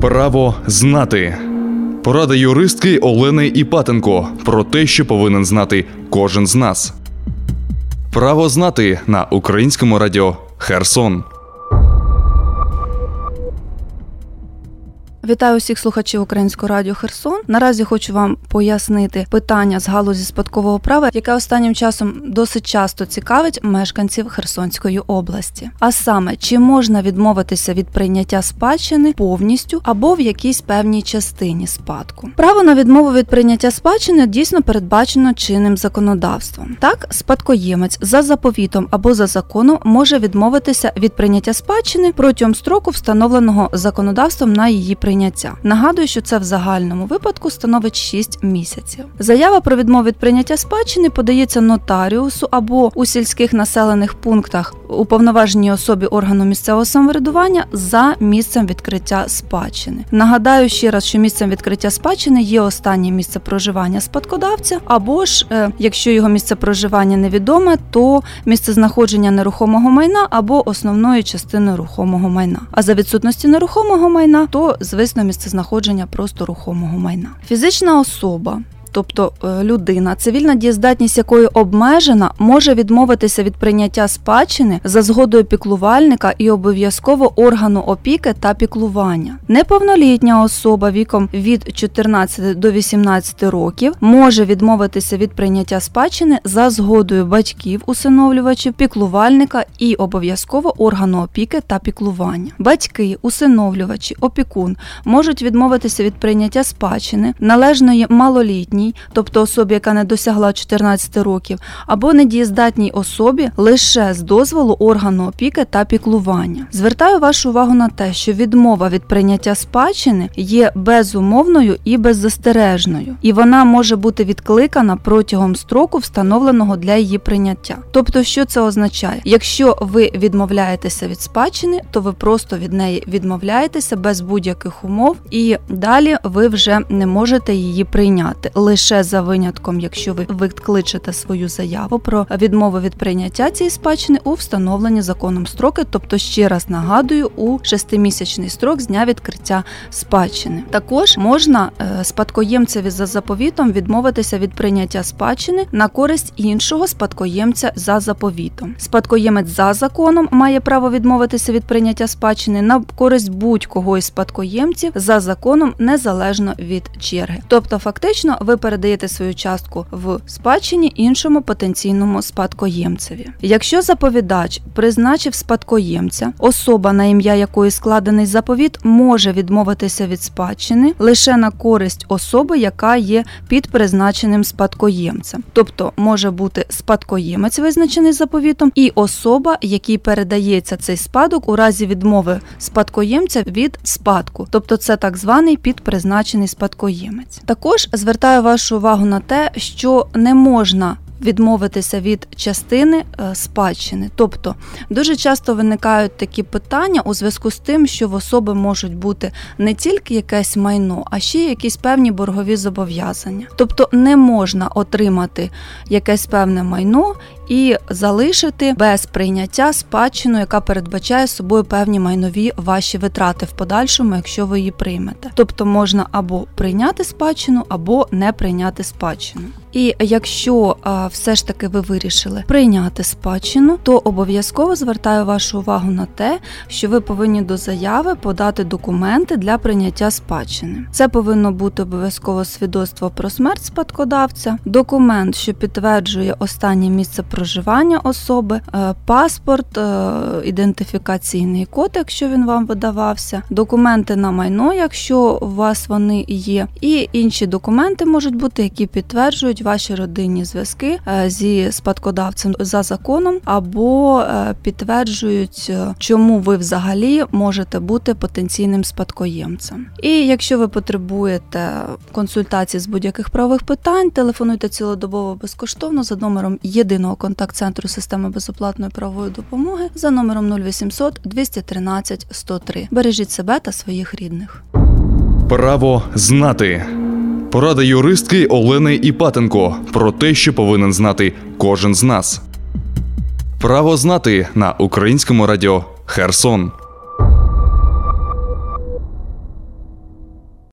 Право знати. Порада юристки Олени Іпатенко про те, що повинен знати кожен з нас. Право знати на Українському радіо Херсон. Вітаю усіх слухачів Українського радіо Херсон. Наразі хочу вам пояснити питання з галузі спадкового права, яке останнім часом досить часто цікавить мешканців Херсонської області. А саме, чи можна відмовитися від прийняття спадщини повністю або в якійсь певній частині спадку. Право на відмову від прийняття спадщини дійсно передбачено чинним законодавством. Так, спадкоємець за заповітом або за законом може відмовитися від прийняття спадщини протягом строку, встановленого законодавством на її прийняття. Нагадую, що це в загальному випадку становить 6 місяців. Заява про відмову від прийняття спадщини подається нотаріусу або у сільських населених пунктах уповноваженій особі органу місцевого самоврядування за місцем відкриття спадщини. Нагадаю ще раз, що місцем відкриття спадщини є останнє місце проживання спадкодавця, або ж, якщо його місце проживання невідоме, то місце знаходження нерухомого майна або основної частини рухомого майна. А за відсутності нерухомого майна, то, звісно, місцезнаходження просто рухомого майна. Фізична особа, тобто людина, цивільна дієздатність якої обмежена, може відмовитися від прийняття спадщини за згодою піклувальника і обов'язково органу опіки та піклування. Неповнолітня особа віком від 14 до 18 років може відмовитися від прийняття спадщини за згодою батьків, усиновлювачів, піклувальника і обов'язково органу опіки та піклування. Батьки, усиновлювачі, опікун можуть відмовитися від прийняття спадщини належної малолітній, тобто особі, яка не досягла 14 років, або недієздатній особі лише з дозволу органу опіки та піклування. Звертаю вашу увагу на те, що відмова від прийняття спадщини є безумовною і беззастережною, і вона може бути відкликана протягом строку, встановленого для її прийняття. Тобто, що це означає? Якщо ви відмовляєтеся від спадщини, то ви просто від неї відмовляєтеся без будь-яких умов, і далі ви вже не можете її прийняти. Лише за винятком, якщо ви відкличете свою заяву про відмову від прийняття цієї спадщини у встановлені законом строки, тобто, ще раз нагадую, у 6-місячний строк з дня відкриття спадщини. Також можна спадкоємцеві за заповітом відмовитися від прийняття спадщини на користь іншого спадкоємця за заповітом. Спадкоємець за законом має право відмовитися від прийняття спадщини на користь будь-кого із спадкоємців за законом незалежно від черги. Тобто, фактично, ви передаєте свою частку в спадщині іншому потенційному спадкоємцеві. Якщо заповідач призначив спадкоємця, особа, на ім'я якої складений заповіт, може відмовитися від спадщини лише на користь особи, яка є під призначеним спадкоємцем. Тобто, може бути спадкоємець, визначений заповітом, і особа, якій передається цей спадок у разі відмови спадкоємця від спадку. Тобто, це так званий підпризначений спадкоємець. Також звертаю вашу увагу на те, що не можна відмовитися від частини спадщини. Тобто, дуже часто виникають такі питання у зв'язку з тим, що в особи можуть бути не тільки якесь майно, а ще й якісь певні боргові зобов'язання. Тобто, не можна отримати якесь певне майно і залишити без прийняття спадщину, яка передбачає собою певні майнові ваші витрати в подальшому, якщо ви її приймете. Тобто, можна або прийняти спадщину, або не прийняти спадщину. І якщо все ж таки ви вирішили прийняти спадщину, то обов'язково звертаю вашу увагу на те, що ви повинні до заяви подати документи для прийняття спадщини. Це повинно бути обов'язково свідоцтво про смерть спадкодавця, документ, що підтверджує останнє місце проживання особи, паспорт, ідентифікаційний код, якщо він вам видавався, документи на майно, якщо у вас вони є, і інші документи можуть бути, які підтверджують ваші родинні зв'язки зі спадкодавцем за законом або підтверджують, чому ви взагалі можете бути потенційним спадкоємцем. І якщо ви потребуєте консультації з будь-яких правових питань, телефонуйте цілодобово безкоштовно за номером єдиного контакт-центру системи безоплатної правової допомоги за номером 0800 213 103. Бережіть себе та своїх рідних. Право знати. Порада юристки Олени Іпатенко про те, що повинен знати кожен з нас. Право знати на Українському радіо Херсон.